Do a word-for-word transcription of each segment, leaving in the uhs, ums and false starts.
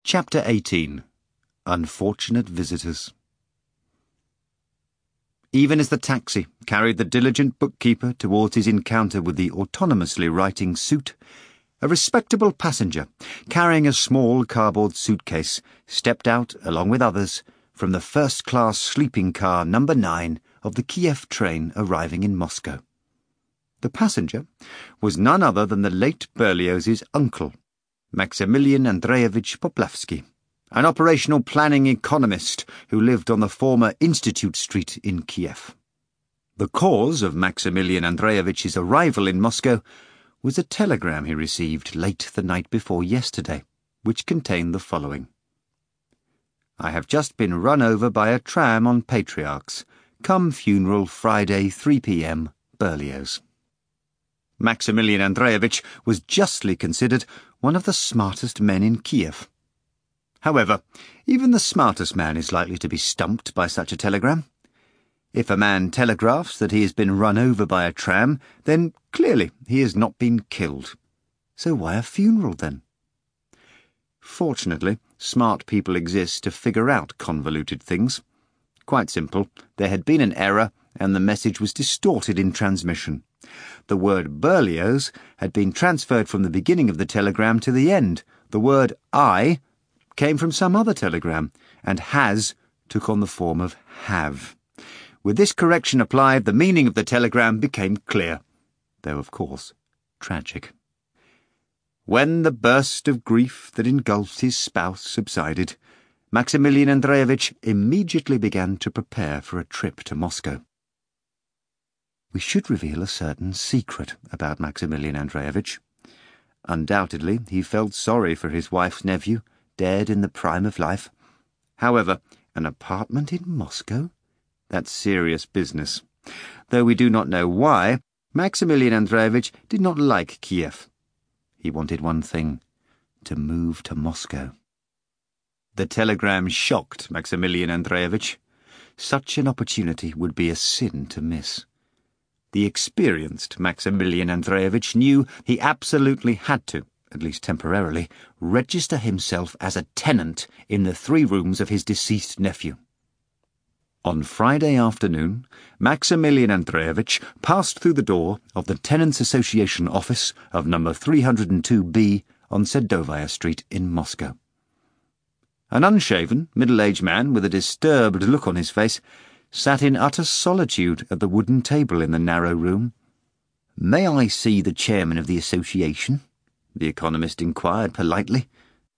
Chapter eighteen. Unfortunate Visitors. Even as the taxi carried the diligent bookkeeper towards his encounter with the autonomously writing suit, a respectable passenger, carrying a small cardboard suitcase, stepped out, along with others, from the first-class sleeping car number nine of the Kiev train arriving in Moscow. The passenger was none other than the late Berlioz's uncle, Maximilian Andreevich Poplavsky, an operational planning economist who lived on the former Institute Street in Kiev. The cause of Maximilian Andreevich's arrival in Moscow was a telegram he received late the night before yesterday, which contained the following: "I have just been run over by a tram on Patriarchs. Come funeral Friday three p.m. Berlioz." Maximilian Andreevich was justly considered one of the smartest men in Kiev. However, even the smartest man is likely to be stumped by such a telegram. If a man telegraphs that he has been run over by a tram, then clearly he has not been killed. So why a funeral, then? Fortunately, smart people exist to figure out convoluted things. Quite simple, there had been an error, and the message was distorted in transmission. The word Berlioz had been transferred from the beginning of the telegram to the end. The word I came from some other telegram, and has took on the form of have. With this correction applied, the meaning of the telegram became clear, though, of course, tragic. When the burst of grief that engulfed his spouse subsided, Maximilian Andreevich immediately began to prepare for a trip to Moscow. We should reveal a certain secret about Maximilian Andreevich. Undoubtedly, he felt sorry for his wife's nephew, dead in the prime of life. However, an apartment in Moscow? That's serious business. Though we do not know why, Maximilian Andreevich did not like Kiev. He wanted one thing: to move to Moscow. The telegram shocked Maximilian Andreevich. Such an opportunity would be a sin to miss. The experienced Maximilian Andreevich knew he absolutely had to, at least temporarily, register himself as a tenant in the three rooms of his deceased nephew. On Friday afternoon, Maximilian Andreevich passed through the door of the Tenants' Association office of number three hundred two B on Sadovaya Street in Moscow. An unshaven, middle-aged man with a disturbed look on his face sat in utter solitude at the wooden table in the narrow room. "May I see the chairman of the association?" the economist inquired politely.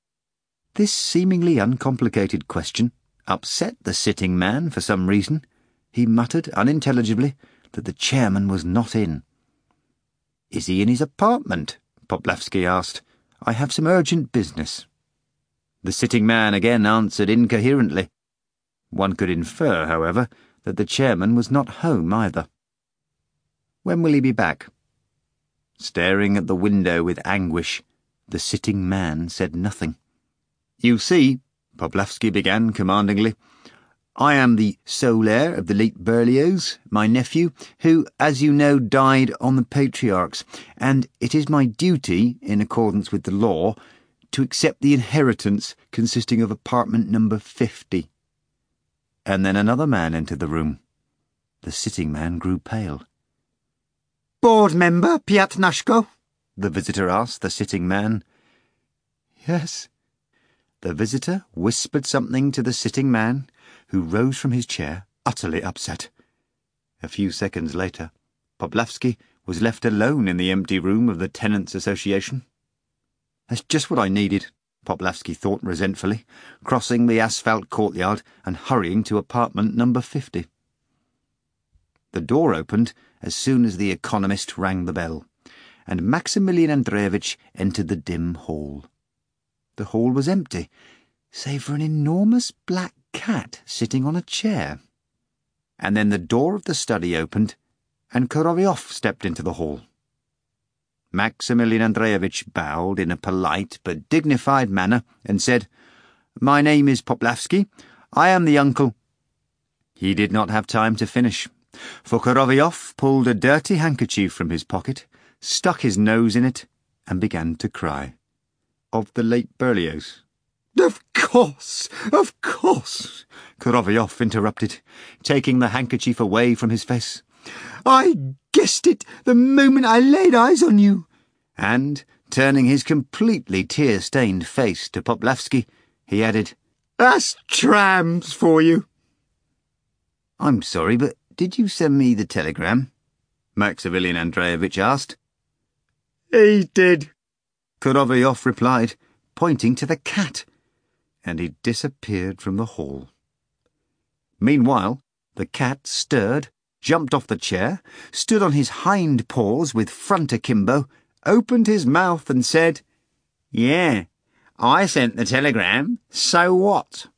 This seemingly uncomplicated question upset the sitting man for some reason. He muttered unintelligibly that the chairman was not in. "Is he in his apartment?" Poplavsky asked. "I have some urgent business." The sitting man again answered incoherently. One could infer, however, that the chairman was not home either. "When will he be back?" Staring at the window with anguish, the sitting man said nothing. "You see," Poplavsky began commandingly, "I am the sole heir of the late Berlioz, my nephew, who, as you know, died on the Patriarchs, and it is my duty, in accordance with the law, to accept the inheritance consisting of apartment number fifty. And then another man entered the room. The sitting man grew pale. "Board member Pyatnashko?" the visitor asked the sitting man. "Yes." The visitor whispered something to the sitting man, who rose from his chair, utterly upset. A few seconds later, Poplavsky was left alone in the empty room of the Tenants' Association. "That's just what I needed," Poplavsky thought resentfully, crossing the asphalt courtyard and hurrying to apartment number fifty. The door opened as soon as the economist rang the bell, and Maximilian Andreevich entered the dim hall. The hall was empty, save for an enormous black cat sitting on a chair. And then the door of the study opened, and Korovyov stepped into the hall. Maximilian Andreevich bowed in a polite but dignified manner and said, "My name is Poplavsky. I am the uncle—" He did not have time to finish, for Korovyov pulled a dirty handkerchief from his pocket, stuck his nose in it, and began to cry. "Of the late Berlioz?" Of course, of course, Korovyov interrupted, taking the handkerchief away from his face. I guessed it the moment I laid eyes on you. And, turning his completely tear-stained face to Poplavsky, he added, That's trams for you. I'm sorry, but did you send me the telegram? Maximilian Andreevich asked. He did, Korovyov replied, pointing to the cat, and he disappeared from the hall. Meanwhile, the cat stirred, jumped off the chair, stood on his hind paws with front akimbo, opened his mouth and said, Yeah, I sent the telegram, so what?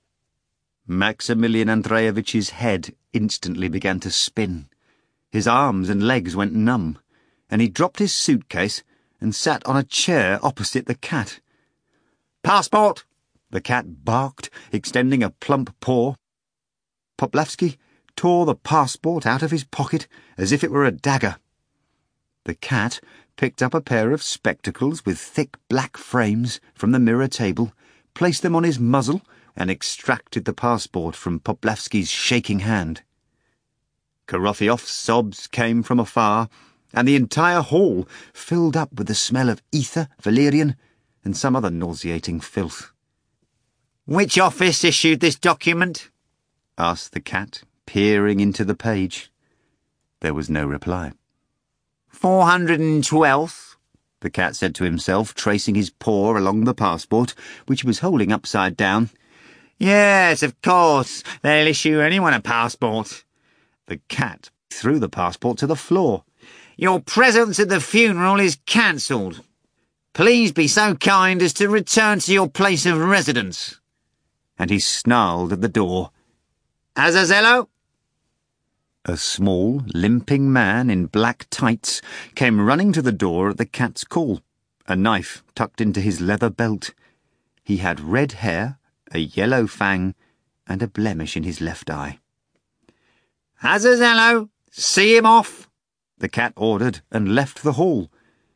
Maximilian Andreevich's head instantly began to spin. His arms and legs went numb, and he dropped his suitcase and sat on a chair opposite the cat. Passport! The cat barked, extending a plump paw. Poplavsky tore the passport out of his pocket as if it were a dagger. The cat picked up a pair of spectacles with thick black frames from the mirror table, placed them on his muzzle, and extracted the passport from Poplavsky's shaking hand. Korovyov's sobs came from afar, and the entire hall filled up with the smell of ether, valerian, and some other nauseating filth. Which office issued this document? Asked the cat, peering into the page. There was no reply. Four hundred and twelfth, the cat said to himself, tracing his paw along the passport, which he was holding upside down. Yes, of course, they'll issue anyone a passport. The cat threw the passport to the floor. Your presence at the funeral is cancelled. Please be so kind as to return to your place of residence. And he snarled at the door. Azazello? A small, limping man in black tights came running to the door at the cat's call, a knife tucked into his leather belt. He had red hair, a yellow fang, and a blemish in his left eye. Azazello, see him off, the cat ordered, and left the hall.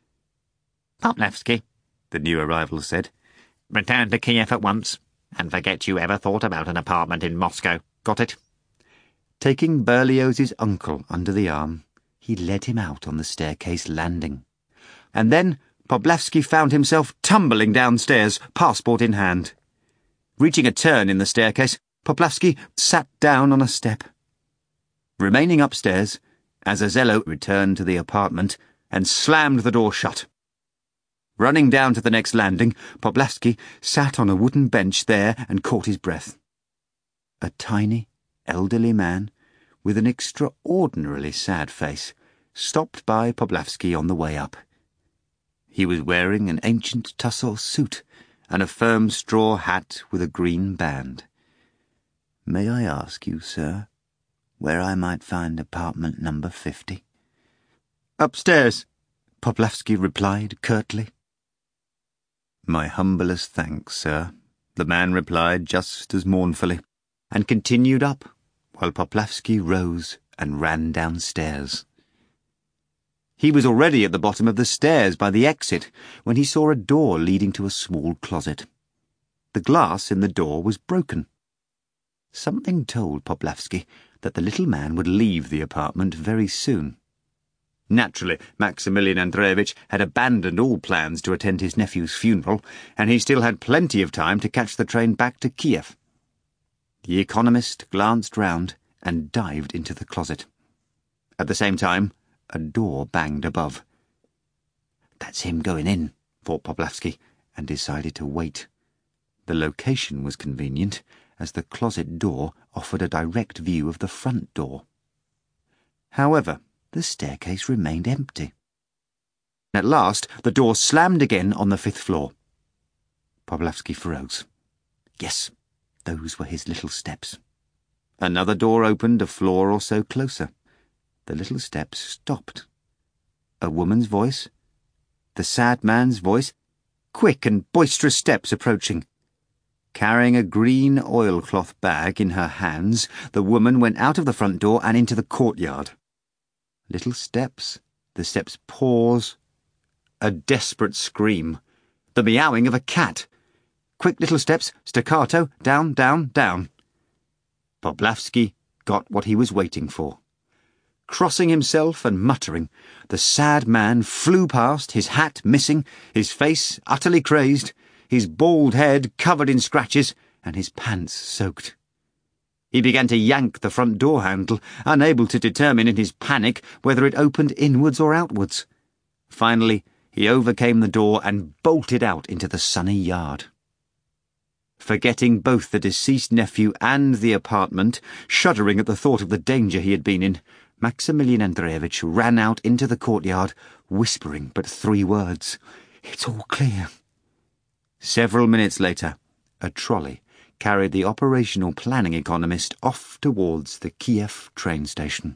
Poplavsky, the new arrival said, return to Kiev at once, and forget you ever thought about an apartment in Moscow. Got it? Taking Berlioz's uncle under the arm, he led him out on the staircase landing. And then Poplavsky found himself tumbling downstairs, passport in hand. Reaching a turn in the staircase, Poplavsky sat down on a step. Remaining upstairs, Azazello returned to the apartment and slammed the door shut. Running down to the next landing, Poplavsky sat on a wooden bench there and caught his breath. A tiny, elderly man, with an extraordinarily sad face, stopped by Poplavsky on the way up. He was wearing an ancient tussore suit and a firm straw hat with a green band. May I ask you, sir, where I might find apartment number fifty? Upstairs, Poplavsky replied curtly. My humblest thanks, sir, the man replied just as mournfully, and continued up, while Poplavsky rose and ran downstairs. He was already at the bottom of the stairs by the exit when he saw a door leading to a small closet. The glass in the door was broken. Something told Poplavsky that the little man would leave the apartment very soon. Naturally, Maximilian Andreevich had abandoned all plans to attend his nephew's funeral, and he still had plenty of time to catch the train back to Kiev. The economist glanced round and dived into the closet. At the same time, a door banged above. That's him going in, thought Poplavsky, and decided to wait. The location was convenient, as the closet door offered a direct view of the front door. However, the staircase remained empty. At last, the door slammed again on the fifth floor. Poplavsky froze. Yes, those were his little steps. Another door opened a floor or so closer. The little steps stopped. A woman's voice, the sad man's voice, quick and boisterous steps approaching. Carrying a green oilcloth bag in her hands, the woman went out of the front door and into the courtyard. Little steps, the steps pause, a desperate scream, the meowing of a cat. quick little steps, staccato, down, down, down. Boblavsky got what he was waiting for. Crossing himself and muttering, the sad man flew past, his hat missing, his face utterly crazed, his bald head covered in scratches, and his pants soaked. He began to yank the front door handle, unable to determine in his panic whether it opened inwards or outwards. Finally, he overcame the door and bolted out into the sunny yard. Forgetting both the deceased nephew and the apartment, shuddering at the thought of the danger he had been in, Maximilian Andreevich ran out into the courtyard, whispering but three words. "It's all clear." Several minutes later, a trolley carried the operational planning economist off towards the Kiev train station.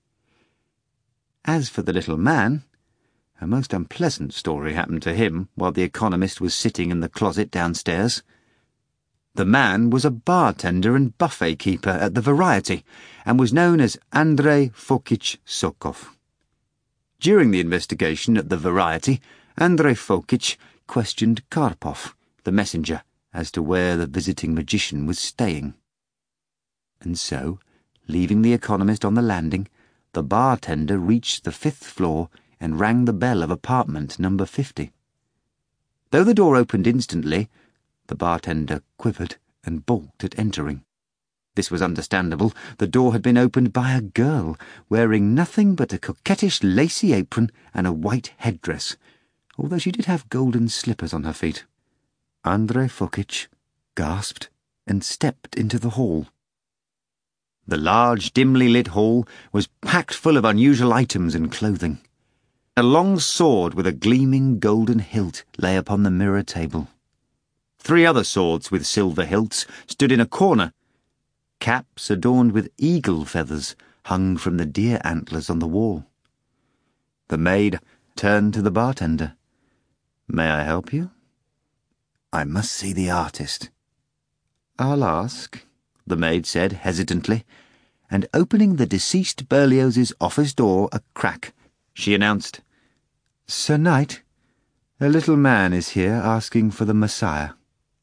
As for the little man, a most unpleasant story happened to him while the economist was sitting in the closet downstairs. The man was a bartender and buffet keeper at the Variety, and was known as Andrei Fokich Sokov. During the investigation at the Variety, Andrei Fokich questioned Karpov, the messenger, as to where the visiting magician was staying. And so, leaving the economist on the landing, the bartender reached the fifth floor and rang the bell of apartment number fifty. Though the door opened instantly, the bartender quivered and balked at entering. This was understandable. The door had been opened by a girl, wearing nothing but a coquettish lacy apron and a white headdress, although she did have golden slippers on her feet. Andrei Fokich gasped and stepped into the hall. The large, dimly lit hall was packed full of unusual items and clothing. A long sword with a gleaming golden hilt lay upon the mirror table. Three other swords with silver hilts stood in a corner. Caps adorned with eagle feathers hung from the deer antlers on the wall. The maid turned to the bartender. "May I help you?" "I must see the artist." "I'll ask," the maid said hesitantly, and opening the deceased Berlioz's office door a crack, she announced, "Sir Knight, a little man is here asking for the Messiah."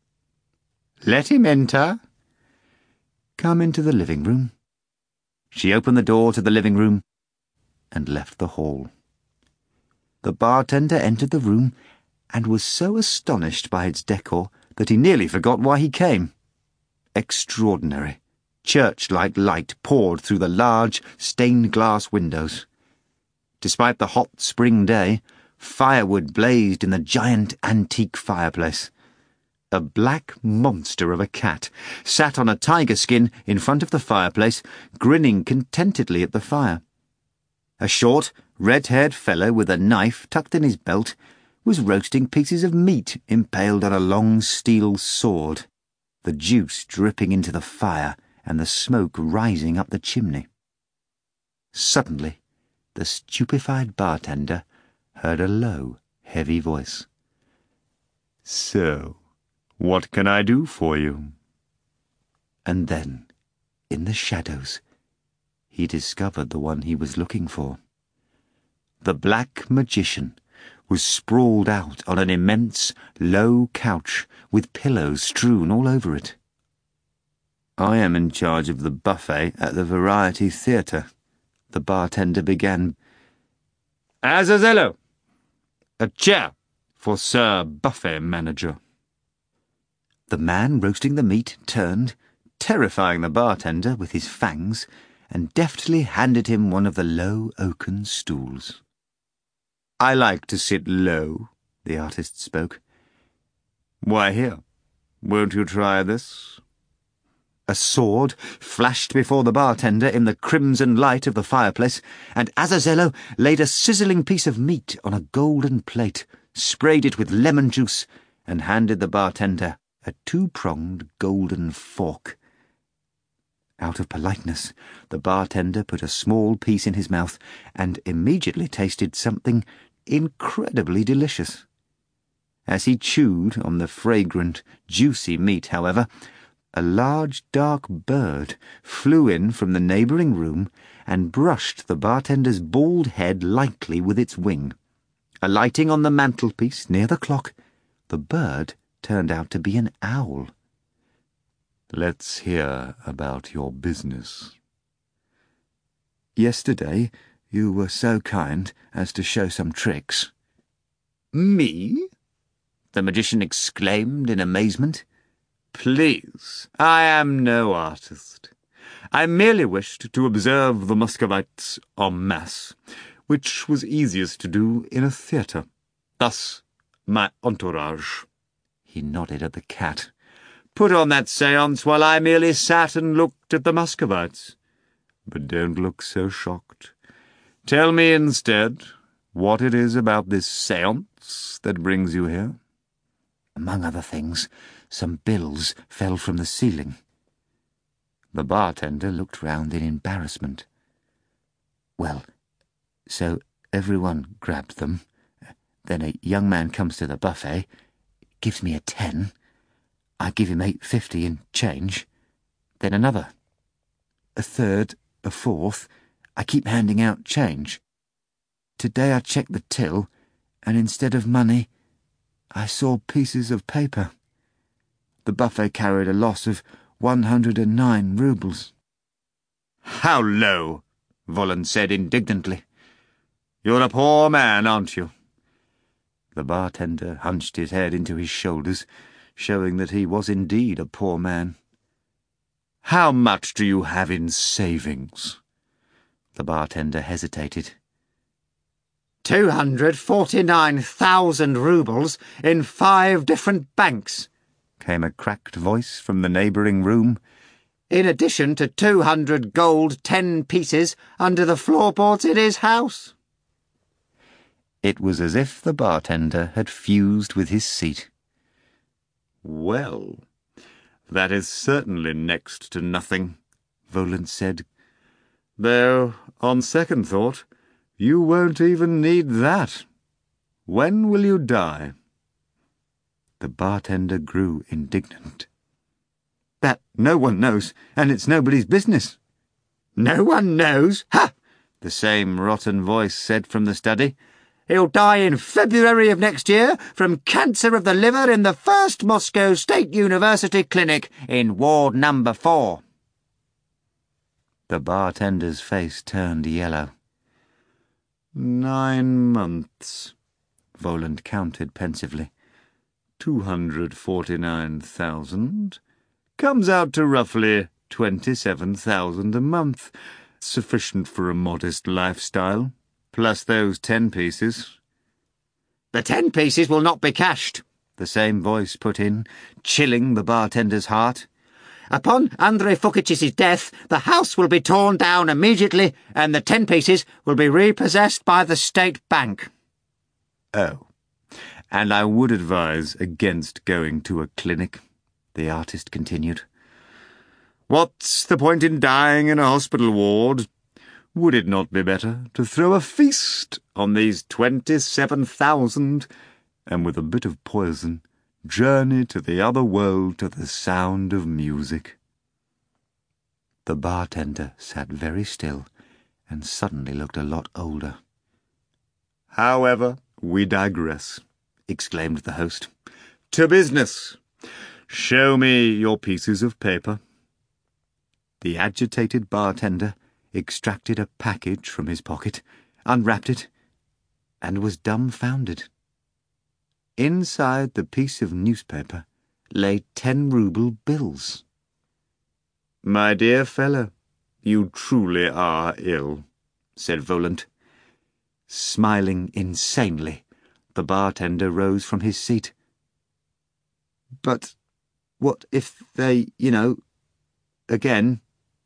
"Let him enter." "Come into the living room." She opened the door to the living room and left the hall. The bartender entered the room and was so astonished by its decor that he nearly forgot why he came. Extraordinary, church-like light poured through the large, stained-glass windows. Despite the hot spring day, firewood blazed in the giant antique fireplace. A black monster of a cat sat on a tiger skin in front of the fireplace, grinning contentedly at the fire. A short, red-haired fellow with a knife tucked in his belt was roasting pieces of meat impaled on a long steel sword, the juice dripping into the fire and the smoke rising up the chimney. Suddenly, the stupefied bartender heard a low, heavy voice. "So, what can I do for you?" And then, in the shadows, he discovered the one he was looking for. The black magician was sprawled out on an immense, low couch with pillows strewn all over it. "I am in charge of the buffet at the Variety Theatre," the bartender began. "Azazello! A chair for Sir Buffet Manager." The man roasting the meat turned, terrifying the bartender with his fangs, and deftly handed him one of the low oaken stools. "I like to sit low," the artist spoke. "Why, here, won't you try this?" A sword flashed before the bartender in the crimson light of the fireplace, and Azazello laid a sizzling piece of meat on a golden plate, sprayed it with lemon juice, and handed the bartender a two-pronged golden fork. Out of politeness, the bartender put a small piece in his mouth and immediately tasted something incredibly delicious. As he chewed on the fragrant, juicy meat, however, a large dark bird flew in from the neighbouring room and brushed the bartender's bald head lightly with its wing. Alighting on the mantelpiece near the clock, the bird turned out to be an owl. "Let's hear about your business." "Yesterday you were so kind as to show some tricks." "Me?" the magician exclaimed in amazement. "Please, I am no artist. I merely wished to observe the Muscovites en masse, which was easiest to do in a theatre. Thus, my entourage," he nodded at the cat, "put on that séance while I merely sat and looked at the Muscovites. But don't look so shocked. Tell me instead what it is about this séance that brings you here." "Among other things, some bills fell from the ceiling." The bartender looked round in embarrassment. "Well, so everyone grabbed them. Then a young man comes to the buffet, gives me a ten. I give him eight fifty in change. Then another. A third, a fourth. I keep handing out change. Today I checked the till, and instead of money, I saw pieces of paper. The buffet carried a loss of one hundred and nine roubles." "How low!" Volland said indignantly. "You're a poor man, aren't you?" The bartender hunched his head into his shoulders, showing that he was indeed a poor man. "How much do you have in savings?" The bartender hesitated. Two hundred forty-nine thousand roubles in five different banks," came a cracked voice from the neighbouring room. "in addition to two hundred gold ten pieces under the floorboards in his house." It was as if the bartender had fused with his seat. "Well, that is certainly next to nothing," Volland said. "Though, on second thought, you won't even need that. When will you die?" The bartender grew indignant. "That no one knows, and it's nobody's business." "No one knows? Ha!" the same rotten voice said from the study. "He'll die in February of next year from cancer of the liver in the First Moscow State University Clinic in Ward Number Four." The bartender's face turned yellow. Nine months, Volland counted pensively. Two hundred forty-nine thousand. Comes out to roughly twenty-seven thousand a month. Sufficient for a modest lifestyle. Plus those ten pieces. "The ten pieces will not be cashed," the same voice put in, chilling the bartender's heart. "Upon Andrei Fukic's death, the house will be torn down immediately, and the ten pieces will be repossessed by the State Bank." "Oh, and I would advise against going to a clinic," the artist continued. "What's the point in dying in a hospital ward? Would it not be better to throw a feast on these twenty-seven thousand, and with a bit of poison, journey to the other world to the sound of music?" The bartender sat very still and suddenly looked a lot older. "However, we digress," exclaimed the host. "To business. Show me your pieces of paper." The agitated bartender extracted a package from his pocket, unwrapped it, and was dumbfounded. Inside the piece of newspaper lay ten-rouble bills. "My dear fellow, you truly are ill," said Volland. Smiling insanely, the bartender rose from his seat. "But what if they, you know, again?"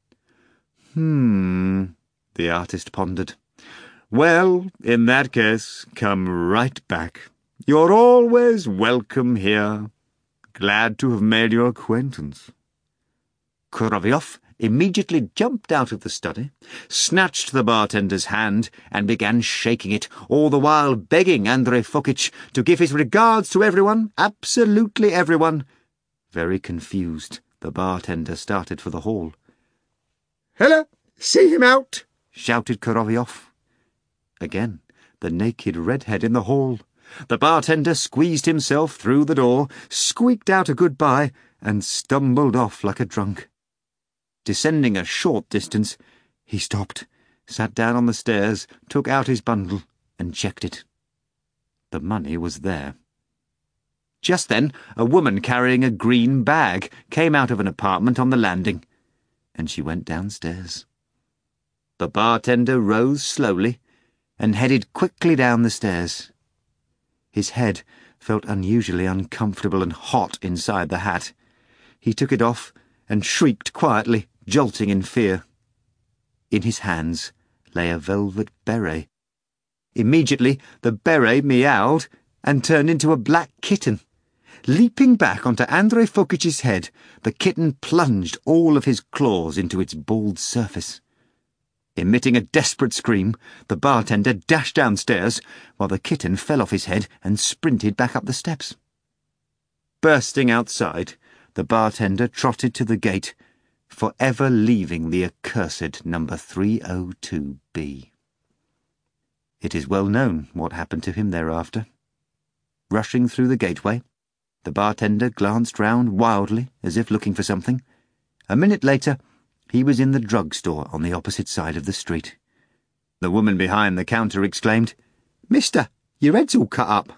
Hmm, the artist pondered. "Well, in that case, come right back. You're always welcome here. Glad to have made your acquaintance." Korovyov immediately jumped out of the study, snatched the bartender's hand, and began shaking it, all the while begging Andrei Fukic to give his regards to everyone, absolutely everyone. Very confused, the bartender started for the hall. "Hello, see him out!" shouted Korovyov. Again, the naked redhead in the hall. The bartender squeezed himself through the door, squeaked out a goodbye, and stumbled off like a drunk. Descending a short distance, he stopped, sat down on the stairs, took out his bundle, and checked it. The money was there. Just then, a woman carrying a green bag came out of an apartment on the landing, and she went downstairs. The bartender rose slowly and headed quickly down the stairs. His head felt unusually uncomfortable and hot inside the hat. He took it off and shrieked quietly, jolting in fear. In his hands lay a velvet beret. Immediately, the beret meowed and turned into a black kitten. Leaping back onto Andrei Fokitch's head, the kitten plunged all of his claws into its bald surface. Emitting a desperate scream, the bartender dashed downstairs, while the kitten fell off his head and sprinted back up the steps. Bursting outside, the bartender trotted to the gate, forever leaving the accursed number three oh two B. It is well known what happened to him thereafter. Rushing through the gateway, the bartender glanced round wildly as if looking for something. A minute later, he was in the drugstore on the opposite side of the street. The woman behind the counter exclaimed, "Mister, your head's all cut up."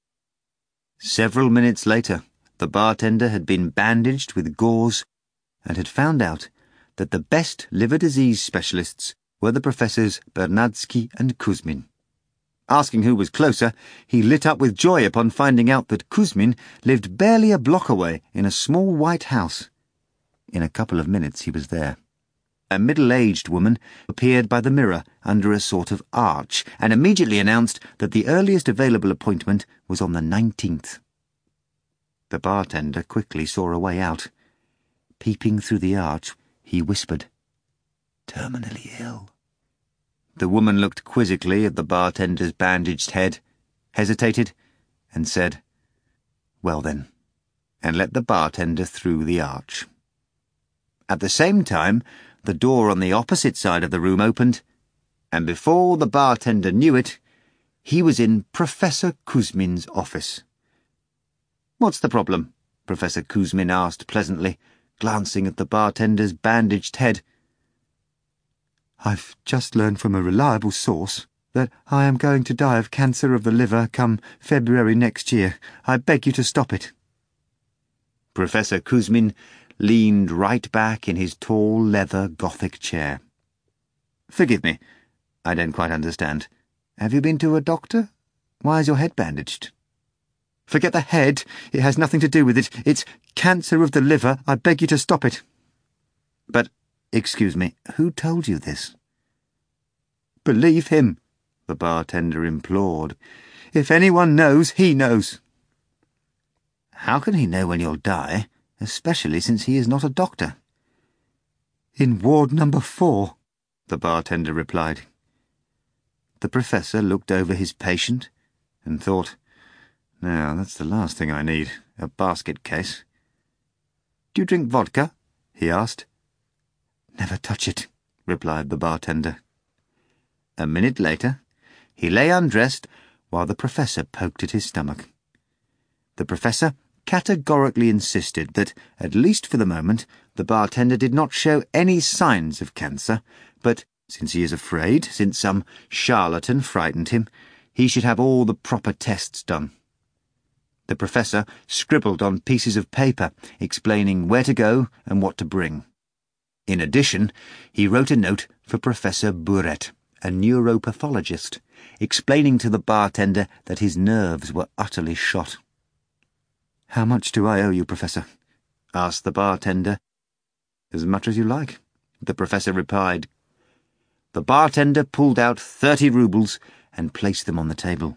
Several minutes later, the bartender had been bandaged with gauze and had found out that the best liver disease specialists were the professors Bernadsky and Kuzmin. Asking who was closer, he lit up with joy upon finding out that Kuzmin lived barely a block away in a small white house. In a couple of minutes he was there. A middle-aged woman appeared by the mirror under a sort of arch and immediately announced that the earliest available appointment was on the nineteenth. The bartender quickly saw a way out. Peeping through the arch, he whispered, "Terminally ill." The woman looked quizzically at the bartender's bandaged head, hesitated, and said, "Well then," and let the bartender through the arch. At the same time, the door on the opposite side of the room opened, and before the bartender knew it, he was in Professor Kuzmin's office. "What's the problem?" Professor Kuzmin asked pleasantly, glancing at the bartender's bandaged head. "I've just learned from a reliable source that I am going to die of cancer of the liver come February next year. I beg you to stop it." Professor Kuzmin leaned right back in his tall leather Gothic chair. "Forgive me, I don't quite understand. Have you been to a doctor? Why is your head bandaged?" "Forget the head. It has nothing to do with it. It's cancer of the liver. I beg you to stop it." "But, excuse me, who told you this?" "Believe him," the bartender implored. "If anyone knows, he knows." "How can he know when you'll die, especially since he is not a doctor?" "In ward number four," the bartender replied. The professor looked over his patient and thought, "Now, that's the last thing I need, a basket case." "Do you drink vodka?" he asked. "Never touch it," replied the bartender. A minute later, he lay undressed while the professor poked at his stomach. The professor categorically insisted that, at least for the moment, the bartender did not show any signs of cancer, but, since he is afraid, since some charlatan frightened him, he should have all the proper tests done. The professor scribbled on pieces of paper, explaining where to go and what to bring. In addition, he wrote a note for Professor Buret, a neuropathologist, explaining to the bartender that his nerves were utterly shot. "How much do I owe you, Professor?" asked the bartender. "As much as you like," the professor replied. The bartender pulled out thirty roubles and placed them on the table.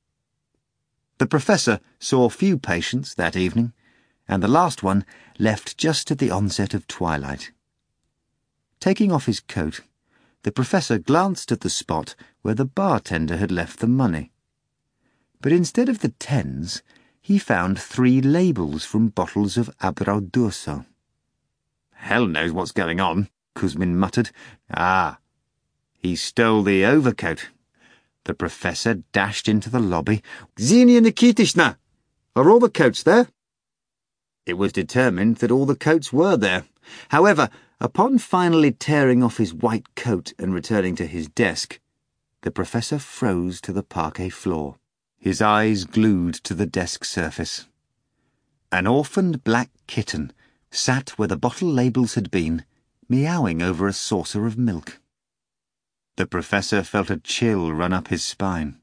The professor saw few patients that evening, and the last one left just at the onset of twilight. Taking off his coat, the professor glanced at the spot where the bartender had left the money. But instead of the tens, he found three labels from bottles of Abraudurso. "Hell knows what's going on," Kuzmin muttered. "Ah, he stole the overcoat. The professor dashed into the lobby. "Xenia Nikitishna! Are all the coats there?" It was determined that all the coats were there. However, upon finally tearing off his white coat and returning to his desk, the professor froze to the parquet floor, his eyes glued to the desk surface. An orphaned black kitten sat where the bottle labels had been, meowing over a saucer of milk. The professor felt a chill run up his spine.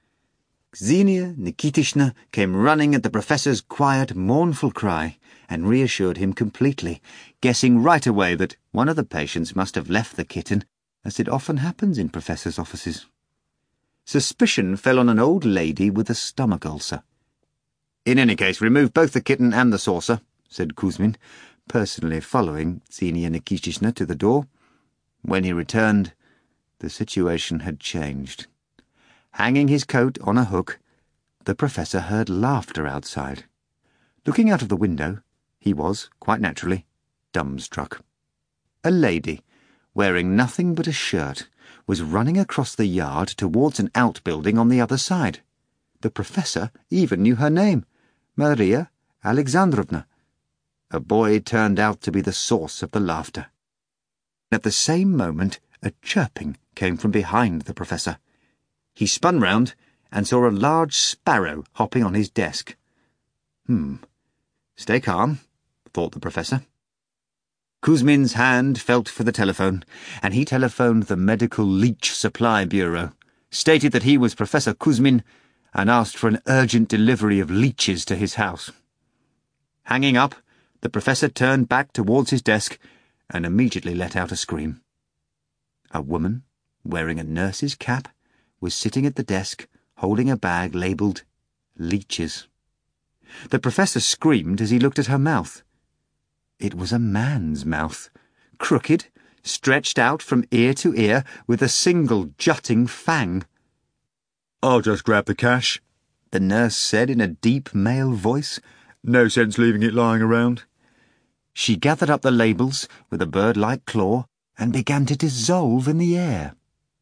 Xenia Nikitishna came running at the professor's quiet, mournful cry and reassured him completely, guessing right away that one of the patients must have left the kitten, as it often happens in professors' offices. Suspicion fell on an old lady with a stomach ulcer. "In any case, remove both the kitten and the saucer," said Kuzmin, personally following Xenia Nikitishna to the door. When he returned, the situation had changed. Hanging his coat on a hook, the professor heard laughter outside. Looking out of the window, he was, quite naturally, dumbstruck. A lady, wearing nothing but a shirt, was running across the yard towards an outbuilding on the other side. The professor even knew her name, Maria Alexandrovna. A boy turned out to be the source of the laughter. At the same moment, a chirping came from behind the professor. He spun round and saw a large sparrow hopping on his desk. Hmm. Stay calm, thought the professor. Kuzmin's hand felt for the telephone, and he telephoned the Medical Leech Supply Bureau, stated that he was Professor Kuzmin, and asked for an urgent delivery of leeches to his house. Hanging up, the professor turned back towards his desk and immediately let out a scream. A woman, wearing a nurse's cap, was sitting at the desk, holding a bag labelled leeches. The professor screamed as he looked at her mouth. It was a man's mouth, crooked, stretched out from ear to ear, with a single jutting fang. "I'll just grab the cash," the nurse said in a deep male voice. "No sense leaving it lying around." She gathered up the labels with a bird-like claw and began to dissolve in the air.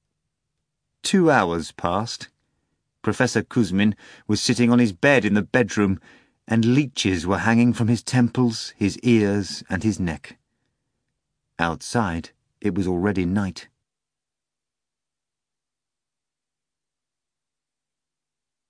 Two hours passed. Professor Kuzmin was sitting on his bed in the bedroom, and leeches were hanging from his temples, his ears, and his neck. Outside, it was already night.